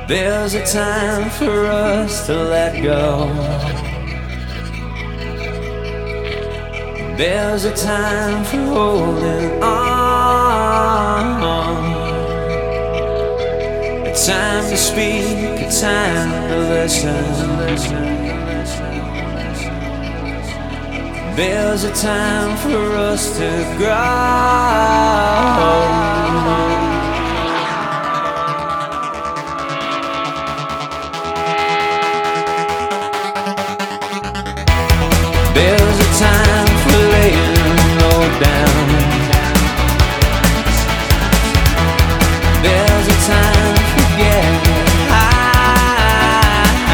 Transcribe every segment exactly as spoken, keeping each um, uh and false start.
There's a time for us to let go. There's a time for holding on. A time to speak, a time to listen. There's a time for us to grow. There's a time for laying low down. There's a time for getting high.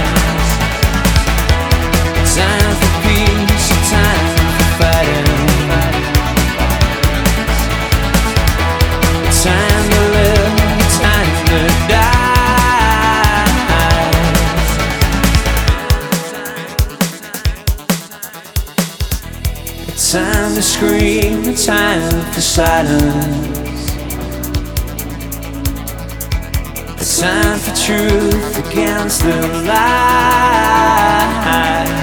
A time for peace, a time for fighting. A time to live, a time to die. Time to scream, a time for silence. A time for truth against the lies.